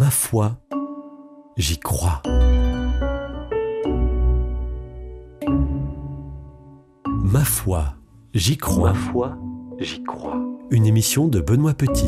Ma foi, j'y crois. Ma foi, j'y crois. Ma foi, j'y crois. Une émission de Benoît Petit.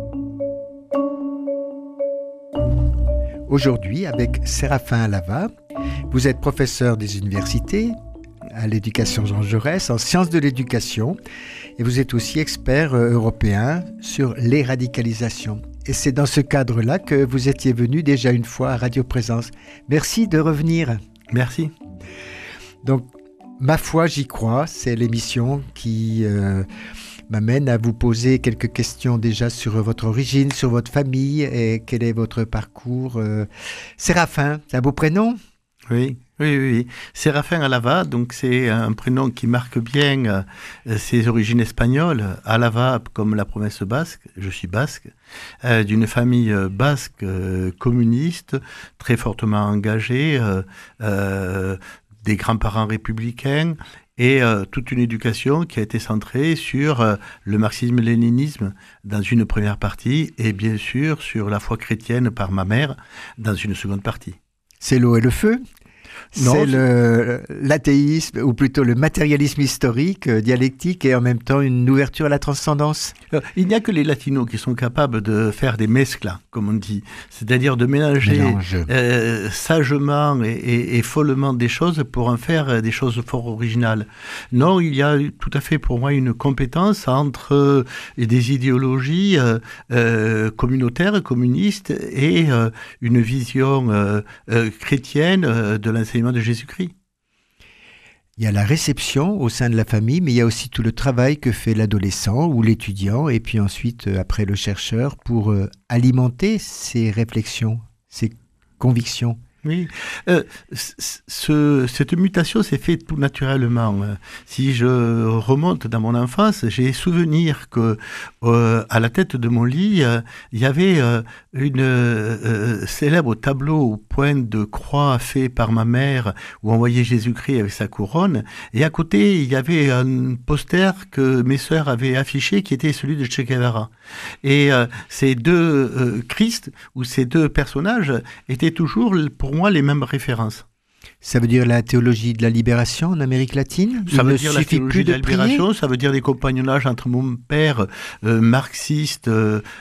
Aujourd'hui, avec Séraphin Alava, vous êtes professeur des universités à l'éducation Jean Jaurès en sciences de l'éducation et vous êtes aussi expert européen sur les radicalisations. Et c'est dans ce cadre-là que vous étiez venu déjà une fois à Radio Présence. Merci de revenir. Merci. Donc, Ma foi, j'y crois, c'est l'émission qui m'amène à vous poser quelques questions déjà sur votre origine, sur votre famille et quel est votre parcours. Séraphin, c'est un beau prénom ? Oui. Séraphin Alava, donc c'est un prénom qui marque bien ses origines espagnoles. Alava comme la promesse basque, je suis basque, d'une famille basque communiste, très fortement engagée, des grands-parents républicains et toute une éducation qui a été centrée sur le marxisme-léninisme dans une première partie et bien sûr sur la foi chrétienne par ma mère dans une seconde partie. C'est l'eau et le feu ? Non, c'est l'athéisme, ou plutôt le matérialisme historique, dialectique, et en même temps une ouverture à la transcendance. Il n'y a que les latinos qui sont capables de faire des mezclas, comme on dit, c'est-à-dire de mélanger sagement et follement des choses pour en faire des choses fort originales. Non, il y a tout à fait pour moi une compétence entre des idéologies communautaires, communistes, et une vision chrétienne de l'enseignement de Jésus-Christ. Il y a la réception au sein de la famille, mais il y a aussi tout le travail que fait l'adolescent ou l'étudiant, et puis ensuite, après le chercheur, pour alimenter ses réflexions, ses convictions. Oui, cette mutation s'est faite tout naturellement. Si je remonte dans mon enfance, j'ai souvenir que à la tête de mon lit, il y avait une célèbre tableau au point de croix fait par ma mère où on voyait Jésus-Christ avec sa couronne. Et à côté, il y avait un poster que mes sœurs avaient affiché qui était celui de Che Guevara. Et ces deux Christ ou ces deux personnages étaient toujours pour moi les mêmes références. Ça veut dire la théologie de la libération en Amérique latine ? Ça veut dire la théologie de la libération, ça veut dire des compagnonnages entre mon père marxiste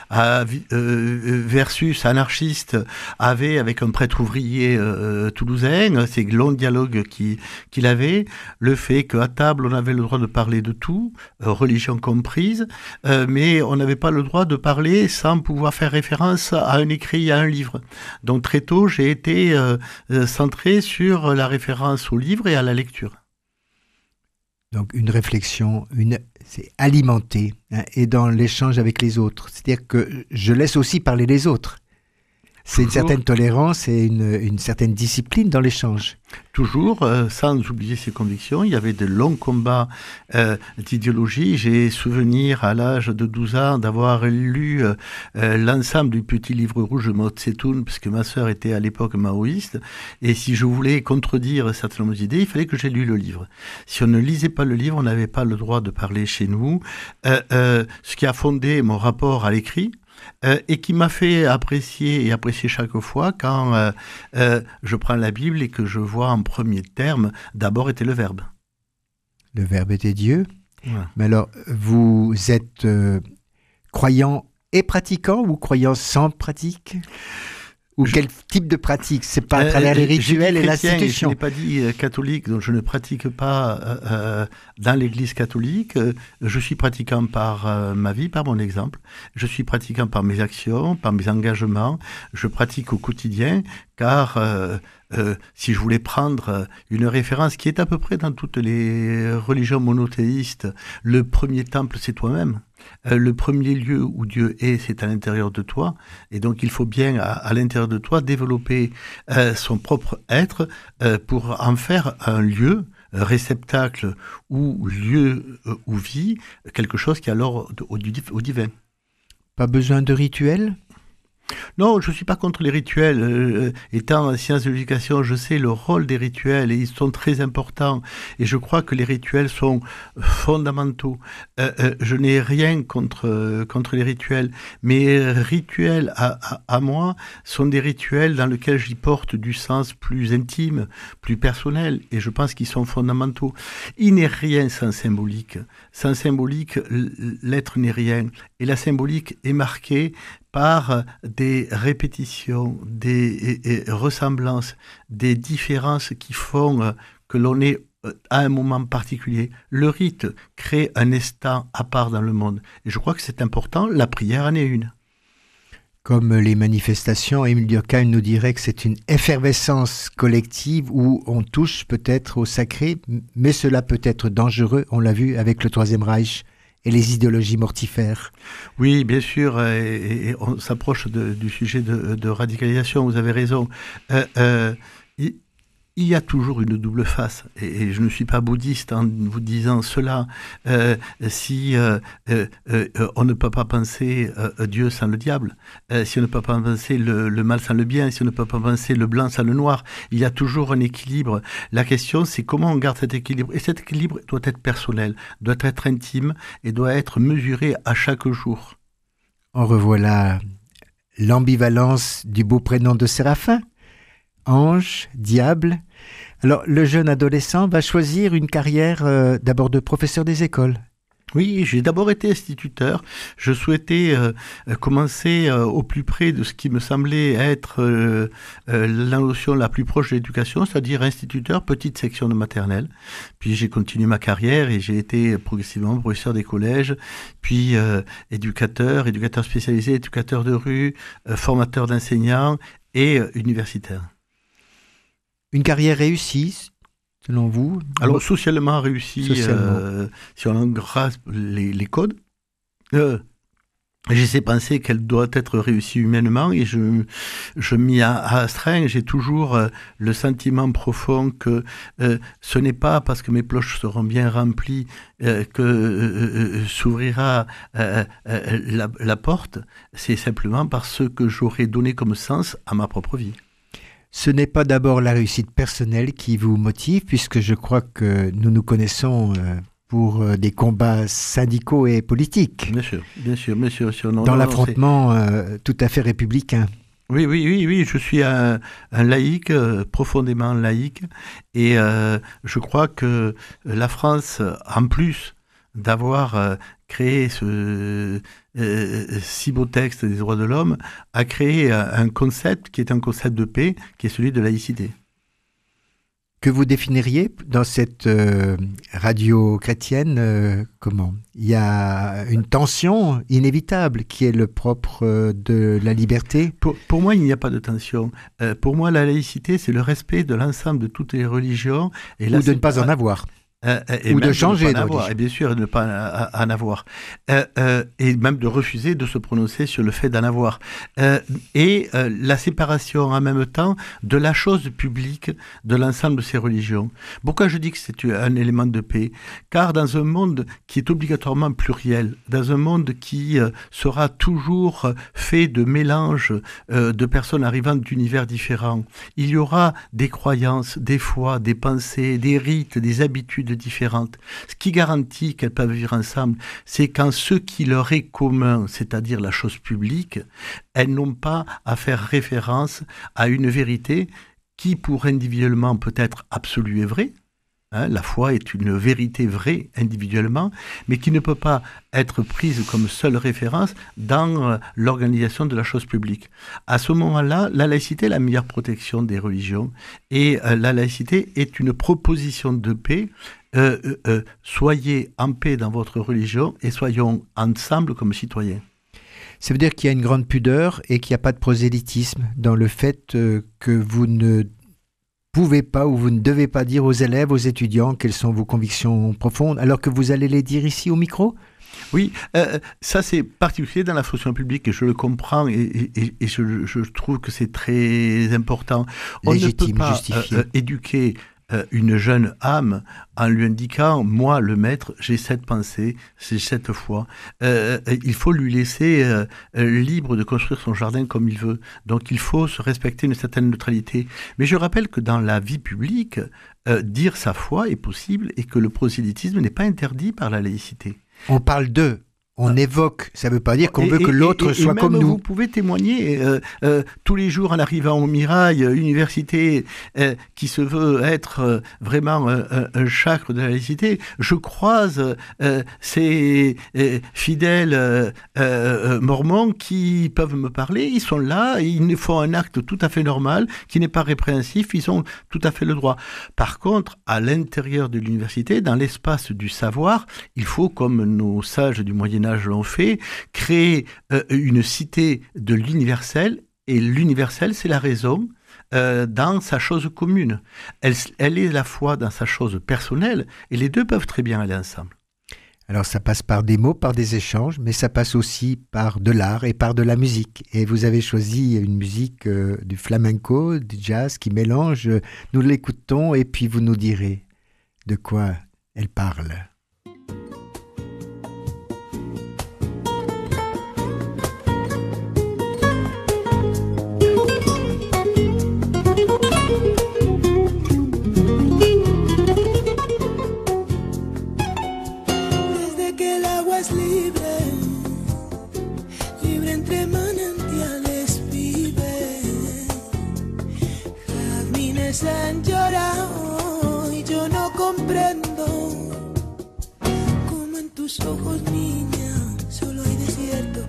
versus anarchiste avec un prêtre ouvrier toulousain, ces longs dialogues qu'il avait, le fait qu'à table on avait le droit de parler de tout, religion comprise, mais on n'avait pas le droit de parler sans pouvoir faire référence à un écrit, à un livre. Donc très tôt j'ai été centré sur la référence au livre et à la lecture. Donc une réflexion, c'est alimenter, et dans l'échange avec les autres. C'est-à-dire que je laisse aussi parler les autres. C'est une certaine tolérance et une certaine discipline dans l'échange. Toujours, sans oublier ses convictions. Il y avait de longs combats d'idéologie. J'ai souvenir, à l'âge de 12 ans, d'avoir lu l'ensemble du petit livre rouge Mao Tse-tung, puisque ma sœur était à l'époque maoïste. Et si je voulais contredire certaines idées, il fallait que j'aie lu le livre. Si on ne lisait pas le livre, on n'avait pas le droit de parler chez nous. Ce qui a fondé mon rapport à l'écrit, et qui m'a fait apprécier chaque fois quand je prends la Bible et que je vois en premier terme, d'abord était le Verbe. Le Verbe était Dieu. Voilà. Mais alors, vous êtes croyant et pratiquant ou croyant sans pratique ? Ou quel type de pratique ? C'est pas à travers les rituels et l'institution. Je n'ai pas dit catholique, donc je ne pratique pas dans l'Église catholique. Je suis pratiquant par ma vie, par mon exemple. Je suis pratiquant par mes actions, par mes engagements. Je pratique au quotidien, car si je voulais prendre une référence qui est à peu près dans toutes les religions monothéistes, le premier temple, c'est toi-même. Le premier lieu où Dieu est, c'est à l'intérieur de toi. Et donc, il faut bien, à l'intérieur de toi, développer son propre être pour en faire un lieu, réceptacle ou lieu ou vie, quelque chose qui est alors au divin. Pas besoin de rituel ? Non, je ne suis pas contre les rituels. Étant en sciences de l'éducation, je sais le rôle des rituels et ils sont très importants. Et je crois que les rituels sont fondamentaux. Je n'ai rien contre les rituels. Mes rituels à moi sont des rituels dans lesquels j'y porte du sens plus intime, plus personnel. Et je pense qu'ils sont fondamentaux. Il n'est rien sans symbolique. Sans symbolique, l'être n'est rien. Et la symbolique est marquée par des répétitions, des ressemblances, des différences qui font que l'on est à un moment particulier. Le rite crée un instant à part dans le monde. Et je crois que c'est important, la prière en est une. Comme les manifestations, Émile Durkheim nous dirait que c'est une effervescence collective où on touche peut-être au sacré, mais cela peut être dangereux, on l'a vu avec le Troisième Reich et les idéologies mortifères. Oui, bien sûr, et on s'approche du sujet de radicalisation, vous avez raison. Il y a toujours une double face, et je ne suis pas bouddhiste en vous disant cela. Si on ne peut pas penser Dieu sans le diable, si on ne peut pas penser le mal sans le bien, si on ne peut pas penser le blanc sans le noir, il y a toujours un équilibre. La question, c'est comment on garde cet équilibre. Et cet équilibre doit être personnel, doit être intime et doit être mesuré à chaque jour. En revoilà l'ambivalence du beau prénom de Séraphin. Ange, diable. Alors, le jeune adolescent va choisir une carrière d'abord de professeur des écoles. Oui, j'ai d'abord été instituteur. Je souhaitais commencer au plus près de ce qui me semblait être la notion la plus proche de l'éducation, c'est-à-dire instituteur, petite section de maternelle. Puis j'ai continué ma carrière et j'ai été progressivement professeur des collèges, puis éducateur spécialisé, éducateur de rue, formateur d'enseignants et universitaire. Une carrière réussie, selon vous? Alors, socialement réussi, si on engrasse les codes. J'essaie de penser qu'elle doit être réussie humainement et je m'y astreins. J'ai toujours le sentiment profond que ce n'est pas parce que mes poches seront bien remplies que s'ouvrira la porte. C'est simplement parce que j'aurai donné comme sens à ma propre vie. Ce n'est pas d'abord la réussite personnelle qui vous motive, puisque je crois que nous nous connaissons pour des combats syndicaux et politiques. Bien sûr. Dans l'affrontement tout à fait républicain. Oui, je suis un laïc, profondément laïque, et je crois que la France, en plus d'avoir créé ce si beau texte des droits de l'homme, a créé un concept qui est un concept de paix, qui est celui de laïcité. Que vous définiriez dans cette radio chrétienne comment? Il y a une tension inévitable qui est le propre de la liberté. Pour moi, il n'y a pas de tension. Pour moi, la laïcité, c'est le respect de l'ensemble de toutes les religions. Et ou de ne pas en avoir. Ou de changer de religion. Et bien sûr, de ne pas en avoir. Et même de refuser de se prononcer sur le fait d'en avoir. La séparation en même temps de la chose publique de l'ensemble de ces religions. Pourquoi je dis que c'est un élément de paix? Car dans un monde qui est obligatoirement pluriel, dans un monde qui sera toujours fait de mélanges de personnes arrivant d'univers différents, il y aura des croyances, des foi, des pensées, des rites, des habitudes différentes. Ce qui garantit qu'elles peuvent vivre ensemble, c'est quand ce qui leur est commun, c'est-à-dire la chose publique, elles n'ont pas à faire référence à une vérité qui, pour individuellement, peut être absolue et vraie. La foi est une vérité vraie individuellement, mais qui ne peut pas être prise comme seule référence dans l'organisation de la chose publique. À ce moment-là, la laïcité est la meilleure protection des religions et la laïcité est une proposition de paix. Soyez en paix dans votre religion et soyons ensemble comme citoyens. Ça veut dire qu'il y a une grande pudeur et qu'il n'y a pas de prosélytisme dans le fait que vous ne pouvez pas ou vous ne devez pas dire aux élèves, aux étudiants quelles sont vos convictions profondes, alors que vous allez les dire ici au micro? Oui, ça c'est particulier dans la fonction publique et je le comprends et je trouve que c'est très important. On légitime, ne peut pas justifié. Éduquer une jeune âme en lui indiquant, moi, le maître, j'ai cette pensée, j'ai cette foi. Il faut lui laisser libre de construire son jardin comme il veut. Donc il faut se respecter une certaine neutralité. Mais je rappelle que dans la vie publique, dire sa foi est possible et que le prosélytisme n'est pas interdit par la laïcité. On parle d'eux. On évoque, ça ne veut pas dire qu'on veut que l'autre soit même comme nous. Vous pouvez témoigner tous les jours en arrivant au Mirail, université qui se veut être vraiment un chakre de la laïcité. Je croise ces fidèles mormons qui peuvent me parler, ils sont là, ils font un acte tout à fait normal, qui n'est pas répréhensif, ils ont tout à fait le droit. Par contre, à l'intérieur de l'université, dans l'espace du savoir, il faut, comme nos sages du Moyen-Âge l'ont fait, créer une cité de l'universel, et l'universel, c'est la raison dans sa chose commune. Elle est la foi dans sa chose personnelle, et les deux peuvent très bien aller ensemble. Alors ça passe par des mots, par des échanges, mais ça passe aussi par de l'art et par de la musique. Et vous avez choisi une musique du flamenco, du jazz qui mélange. Nous l'écoutons et puis vous nous direz de quoi elle parle. Han llorado y yo no comprendo cómo en tus ojos, niña, solo hay desierto.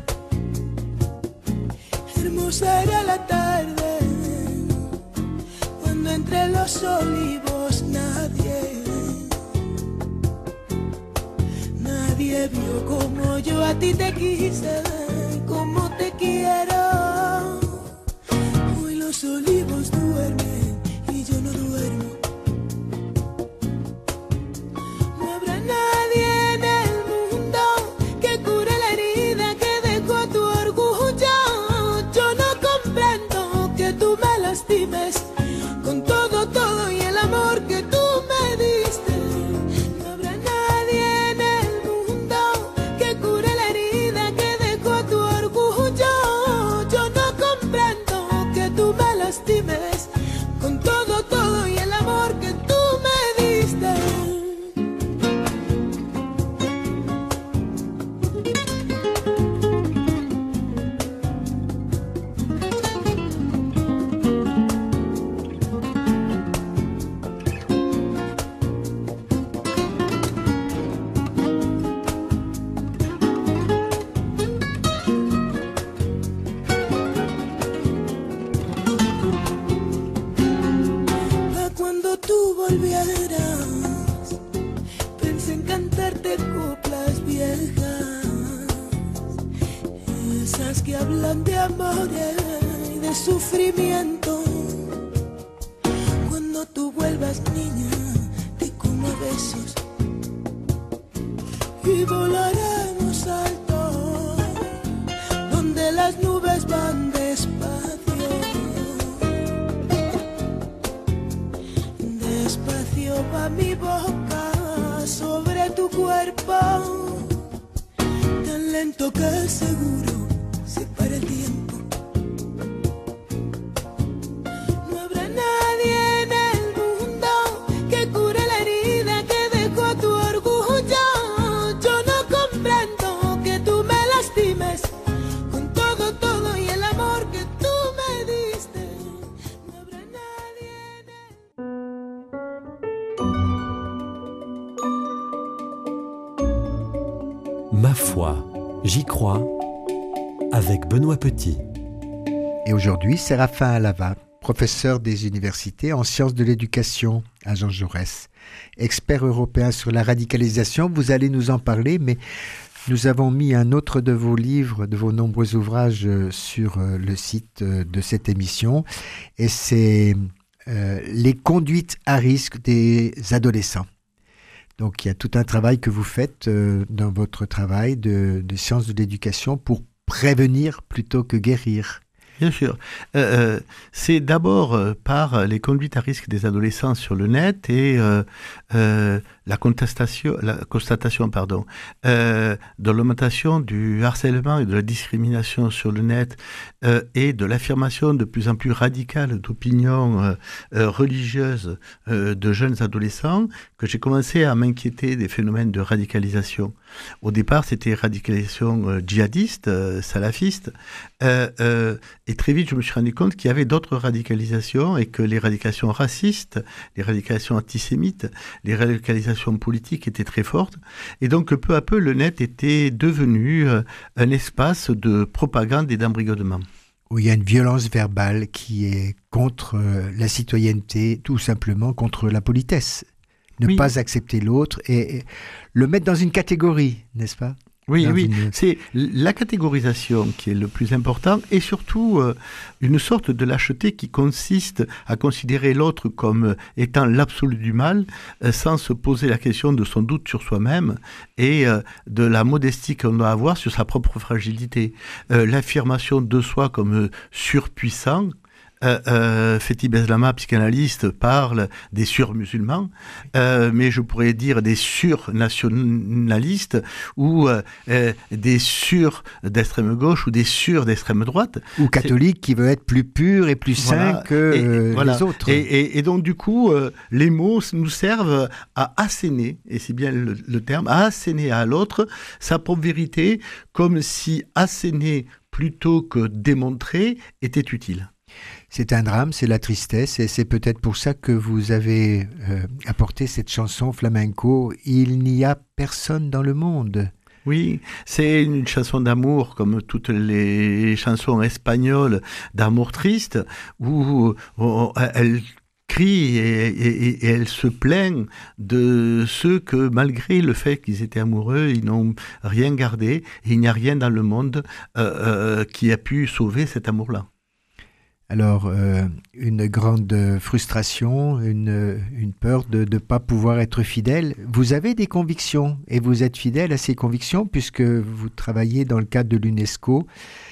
Hermosa era la tarde cuando entre los olivos nadie vio como yo a ti te quise, como te quiero. Hoy los olivos duermen y yo no duermo. No habrá nadie en el mundo que cure la herida que dejó tu orgullo. Yo no comprendo que tú me lastimes con todo y el amor que tú me diste. No habrá nadie en el mundo que cure la herida que dejó tu orgullo. Yo no comprendo que tú me lastimes con todo y el amor que tú me diste. Cuando tú volvieras, pensé en cantarte coplas viejas, esas que hablan de amor y de sufrimiento. Cuando tú vuelvas, niña, te como besos y volaremos alto, donde las nubes van despacio. Despacio va mi boca sobre tu cuerpo, tan lento que seguro se para el tiempo. No habrá nadie en el mundo que cure la herida que dejó tu orgullo. Yo no comprendo que tú me lastimes con todo y el amor que tú me diste. No habrá nadie en Ma foi, j'y crois, avec Benoît Petit. Et aujourd'hui, Séraphin Alava, professeur des universités en sciences de l'éducation à Jean Jaurès, expert européen sur la radicalisation. Vous allez nous en parler, mais nous avons mis un autre de vos livres, de vos nombreux ouvrages sur le site de cette émission, et c'est les conduites à risque des adolescents. Donc il y a tout un travail que vous faites dans votre travail de sciences de l'éducation pour prévenir plutôt que guérir. Bien sûr. C'est d'abord par les conduites à risque des adolescents sur le net et la constatation de l'augmentation du harcèlement et de la discrimination sur le net et de l'affirmation de plus en plus radicale d'opinions religieuses de jeunes adolescents que j'ai commencé à m'inquiéter des phénomènes de radicalisation. Au départ, c'était radicalisation djihadiste, salafiste, et très vite, je me suis rendu compte qu'il y avait d'autres radicalisations et que les radicalisations racistes, les radicalisations antisémites, les radicalisations politiques étaient très fortes. Et donc, peu à peu, le net était devenu un espace de propagande et d'embrigadement. Où il y a une violence verbale qui est contre la citoyenneté, tout simplement contre la politesse. Ne pas accepter l'autre et le mettre dans une catégorie, n'est-ce pas ? Oui, c'est la catégorisation qui est le plus important et surtout une sorte de lâcheté qui consiste à considérer l'autre comme étant l'absolu du mal sans se poser la question de son doute sur soi-même et de la modestie qu'on doit avoir sur sa propre fragilité. L'affirmation de soi comme surpuissant. Fethi Bezlama, psychanalyste, parle des sur-musulmans, mais je pourrais dire des sur-nationalistes ou des sur-d'extrême gauche ou des sur-d'extrême droite. Ou catholique qui veut être plus pur et plus saint que les autres. Et donc du coup, les mots nous servent à asséner, et c'est bien le terme, à asséner à l'autre sa propre vérité, comme si asséner plutôt que démontrer était utile. C'est un drame, c'est la tristesse et c'est peut-être pour ça que vous avez apporté cette chanson flamenco « Il n'y a personne dans le monde ». Oui, c'est une chanson d'amour comme toutes les chansons espagnoles d'amour triste où elle crie et elle se plaint de ceux que malgré le fait qu'ils étaient amoureux, ils n'ont rien gardé et il n'y a rien dans le monde qui a pu sauver cet amour-là. Alors, une grande frustration, une peur de ne pas pouvoir être fidèle. Vous avez des convictions et vous êtes fidèle à ces convictions puisque vous travaillez dans le cadre de l'UNESCO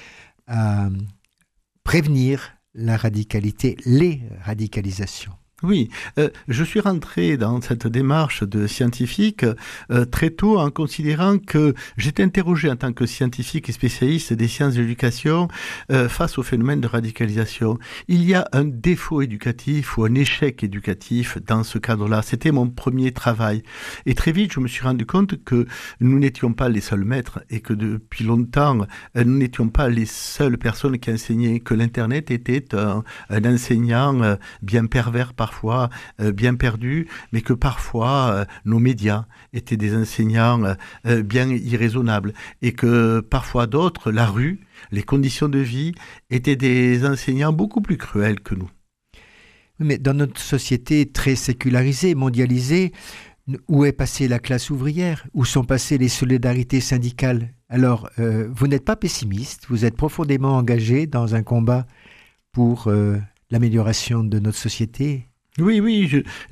à prévenir la radicalité, les radicalisations. Oui, je suis rentré dans cette démarche de scientifique très tôt en considérant que j'étais interrogé en tant que scientifique et spécialiste des sciences de l'éducation face au phénomène de radicalisation. Il y a un défaut éducatif ou un échec éducatif dans ce cadre-là. C'était mon premier travail. Et très vite, je me suis rendu compte que nous n'étions pas les seuls maîtres et que depuis longtemps, nous n'étions pas les seules personnes qui enseignaient, que l'Internet était un enseignant bien pervers parfois bien perdus, mais que parfois nos médias étaient des enseignants bien irraisonnables et que parfois d'autres, la rue, les conditions de vie, étaient des enseignants beaucoup plus cruels que nous. Mais dans notre société très sécularisée, mondialisée, où est passée la classe ouvrière? Où sont passées les solidarités syndicales? Alors, vous n'êtes pas pessimiste, vous êtes profondément engagé dans un combat pour l'amélioration de notre société. Oui,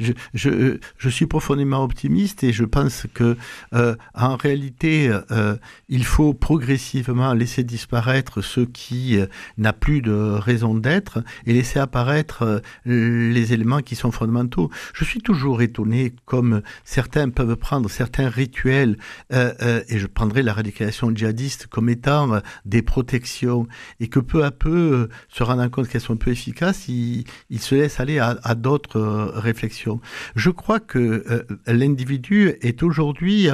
je suis profondément optimiste et je pense que en réalité, il faut progressivement laisser disparaître ce qui n'a plus de raison d'être et laisser apparaître les éléments qui sont fondamentaux. Je suis toujours étonné comme certains peuvent prendre certains rituels et je prendrai la radicalisation djihadiste comme étant des protections et que peu à peu, se rendant compte qu'elles sont peu efficaces, ils se laissent aller à d'autres réflexion. Je crois que l'individu est aujourd'hui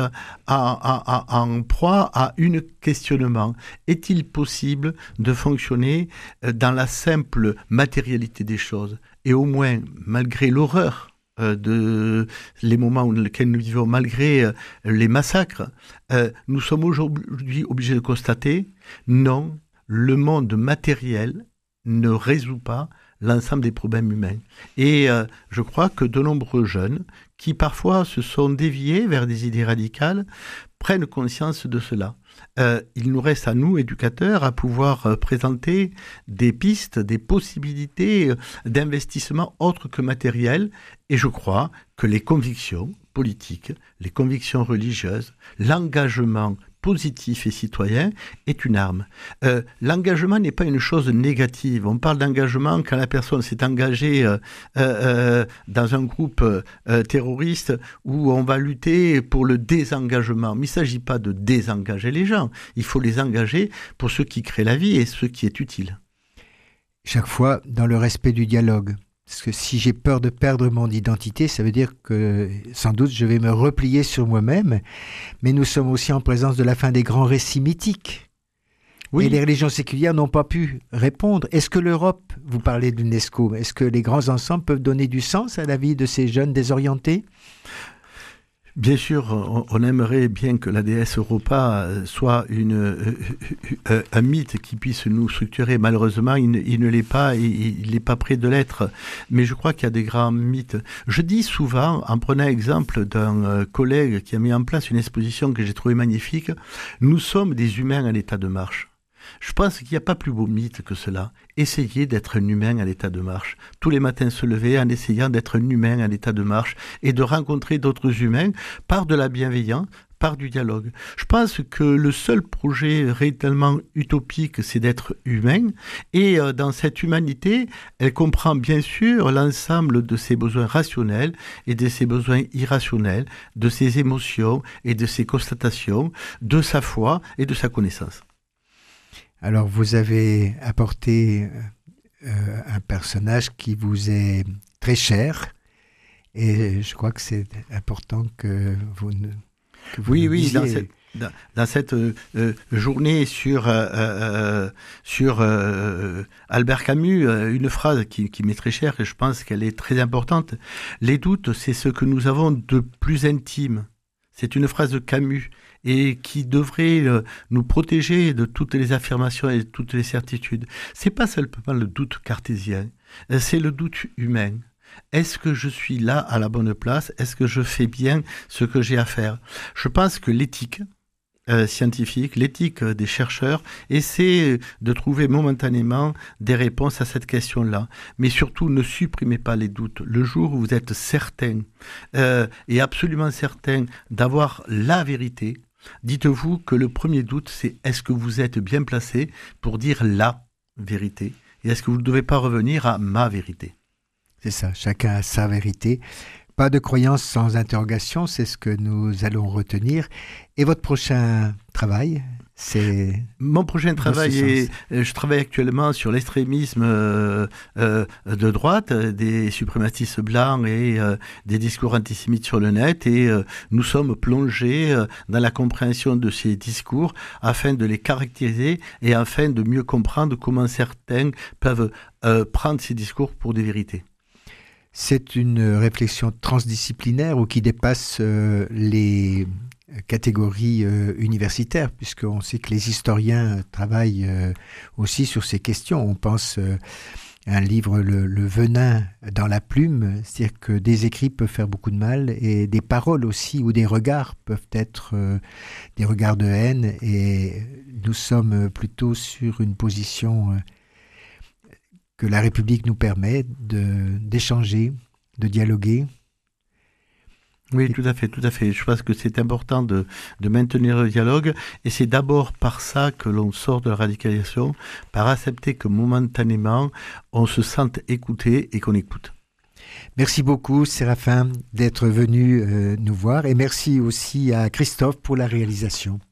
en proie à un questionnement. Est-il possible de fonctionner dans la simple matérialité des choses? Et au moins, malgré l'horreur de les moments dans lesquels nous vivons, malgré les massacres, nous sommes aujourd'hui obligés de constater, non, le monde matériel ne résout pas l'ensemble des problèmes humains. Et je crois que de nombreux jeunes, qui parfois se sont déviés vers des idées radicales, prennent conscience de cela. Il nous reste à nous, éducateurs, à pouvoir présenter des pistes, des possibilités d'investissement autres que matériels. Et je crois que les convictions politiques, les convictions religieuses, l'engagement positif et citoyen est une arme. L'engagement n'est pas une chose négative. On parle d'engagement quand la personne s'est engagée dans un groupe terroriste où on va lutter pour le désengagement. Mais il ne s'agit pas de désengager les gens. Il faut les engager pour ce qui crée la vie et ce qui est utile. Chaque fois dans le respect du dialogue. Parce que si j'ai peur de perdre mon identité, ça veut dire que sans doute je vais me replier sur moi-même. Mais nous sommes aussi en présence de la fin des grands récits mythiques. Oui. Et les religions séculières n'ont pas pu répondre. Est-ce que l'Europe, vous parlez de l'UNESCO, est-ce que les grands ensembles peuvent donner du sens à la vie de ces jeunes désorientés ? Bien sûr, on aimerait bien que la déesse Europa soit un mythe qui puisse nous structurer. Malheureusement, il ne l'est pas et il n'est pas près de l'être. Mais je crois qu'il y a des grands mythes. Je dis souvent, en prenant exemple d'un collègue qui a mis en place une exposition que j'ai trouvée magnifique, nous sommes des humains à l'état de marche. Je pense qu'il n'y a pas plus beau mythe que cela. Essayez d'être un humain à l'état de marche. Tous les matins se lever en essayant d'être un humain à l'état de marche et de rencontrer d'autres humains par de la bienveillance, par du dialogue. Je pense que le seul projet réellement utopique, c'est d'être humain. Et dans cette humanité, elle comprend bien sûr l'ensemble de ses besoins rationnels et de ses besoins irrationnels, de ses émotions et de ses constatations, de sa foi et de sa connaissance. Alors, vous avez apporté un personnage qui vous est très cher et je crois que c'est important que vous Oui, disiez. Dans cette journée sur Albert Camus, une phrase qui m'est très chère et je pense qu'elle est très importante. Les doutes, c'est ce que nous avons de plus intime. C'est une phrase de Camus et qui devrait nous protéger de toutes les affirmations et de toutes les certitudes. C'est pas seulement le doute cartésien, c'est le doute humain. Est-ce que je suis là à la bonne place ? Est-ce que je fais bien ce que j'ai à faire ? Je pense que l'éthique scientifique, l'éthique des chercheurs essaie de trouver momentanément des réponses à cette question-là. Mais surtout, ne supprimez pas les doutes. Le jour où vous êtes certain et absolument certain d'avoir la vérité, dites-vous que le premier doute, c'est est-ce que vous êtes bien placé pour dire la vérité ? Et est-ce que vous ne devez pas revenir à ma vérité ? C'est ça, chacun a sa vérité. Pas de croyance sans interrogation, c'est ce que nous allons retenir. Et votre prochain travail, c'est... Mon prochain travail je travaille actuellement sur l'extrémisme de droite, des suprématistes blancs et des discours antisémites sur le net. Et nous sommes plongés dans la compréhension de ces discours afin de les caractériser et afin de mieux comprendre comment certains peuvent prendre ces discours pour des vérités. C'est une réflexion transdisciplinaire ou qui dépasse les catégories universitaires, puisqu'on sait que les historiens travaillent aussi sur ces questions. On pense à un livre, le venin dans la plume, c'est-à-dire que des écrits peuvent faire beaucoup de mal et des paroles aussi ou des regards peuvent être des regards de haine, et nous sommes plutôt sur une position que la République nous permet d'échanger, de dialoguer. Oui, tout à fait, tout à fait. Je pense que c'est important de maintenir le dialogue et c'est d'abord par ça que l'on sort de la radicalisation, par accepter que momentanément, on se sente écouté et qu'on écoute. Merci beaucoup, Séraphin, d'être venu nous voir et merci aussi à Christophe pour la réalisation.